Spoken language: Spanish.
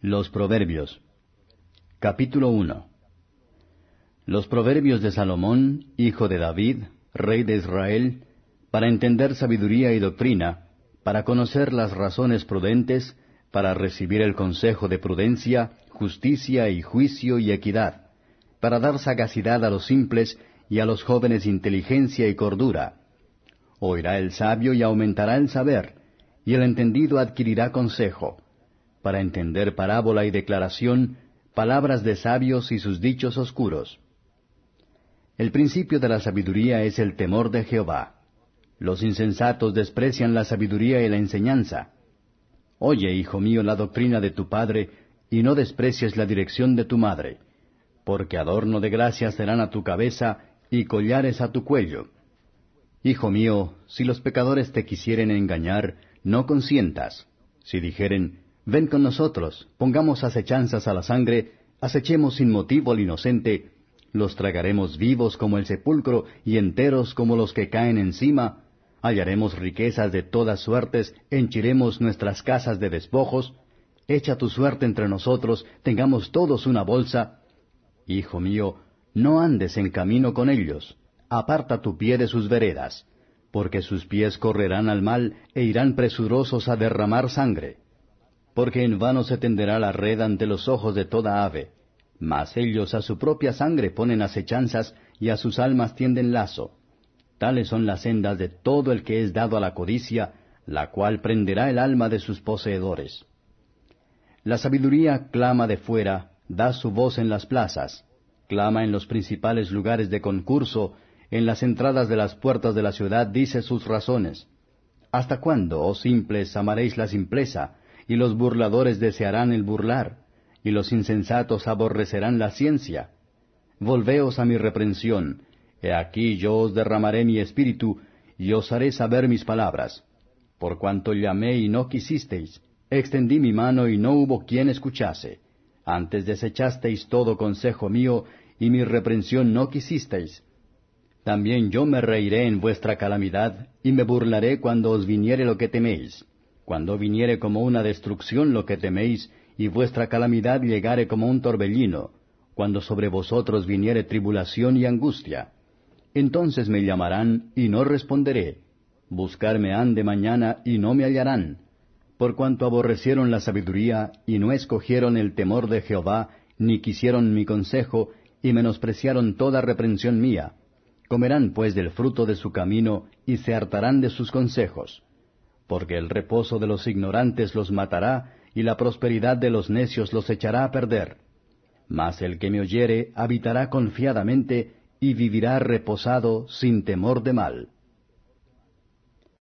Los Proverbios. Capítulo 1. Los Proverbios de Salomón, hijo de David, rey de Israel, para entender sabiduría y doctrina, para conocer las razones prudentes, para recibir el consejo de prudencia, justicia y juicio y equidad, para dar sagacidad a los simples y a los jóvenes inteligencia y cordura. Oirá el sabio y aumentará el saber, y el entendido adquirirá consejo, para entender parábola y declaración, palabras de sabios y sus dichos oscuros. El principio de la sabiduría es el temor de Jehová. Los insensatos desprecian la sabiduría y la enseñanza. Oye, hijo mío, la doctrina de tu padre, y no desprecies la dirección de tu madre, porque adorno de gracia serán a tu cabeza, y collares a tu cuello. Hijo mío, si los pecadores te quisieren engañar, no consientas. Si dijeren, ven con nosotros, pongamos acechanzas a la sangre, acechemos sin motivo al inocente, los tragaremos vivos como el sepulcro y enteros como los que caen encima, hallaremos riquezas de todas suertes, henchiremos nuestras casas de despojos, echa tu suerte entre nosotros, tengamos todos una bolsa. Hijo mío, no andes en camino con ellos, aparta tu pie de sus veredas, porque sus pies correrán al mal e irán presurosos a derramar sangre. Porque en vano se tenderá la red ante los ojos de toda ave, mas ellos a su propia sangre ponen acechanzas y a sus almas tienden lazo. Tales son las sendas de todo el que es dado a la codicia, la cual prenderá el alma de sus poseedores. La sabiduría clama de fuera, da su voz en las plazas, clama en los principales lugares de concurso, en las entradas de las puertas de la ciudad dice sus razones. ¿Hasta cuándo, oh simples, amaréis la simpleza, y los burladores desearán el burlar, y los insensatos aborrecerán la ciencia? Volveos a mi reprensión, he aquí yo os derramaré mi espíritu, y os haré saber mis palabras. Por cuanto llamé y no quisisteis, extendí mi mano y no hubo quien escuchase. Antes desechasteis todo consejo mío, y mi reprensión no quisisteis. También yo me reiré en vuestra calamidad, y me burlaré cuando os viniere lo que teméis. Cuando viniere como una destrucción lo que teméis, y vuestra calamidad llegare como un torbellino, cuando sobre vosotros viniere tribulación y angustia. Entonces me llamarán, y no responderé. Buscarme han de mañana, y no me hallarán. Por cuanto aborrecieron la sabiduría, y no escogieron el temor de Jehová, ni quisieron mi consejo, y menospreciaron toda reprensión mía. Comerán pues del fruto de su camino, y se hartarán de sus consejos. Porque el reposo de los ignorantes los matará, y la prosperidad de los necios los echará a perder. Mas el que me oyere habitará confiadamente, y vivirá reposado sin temor de mal.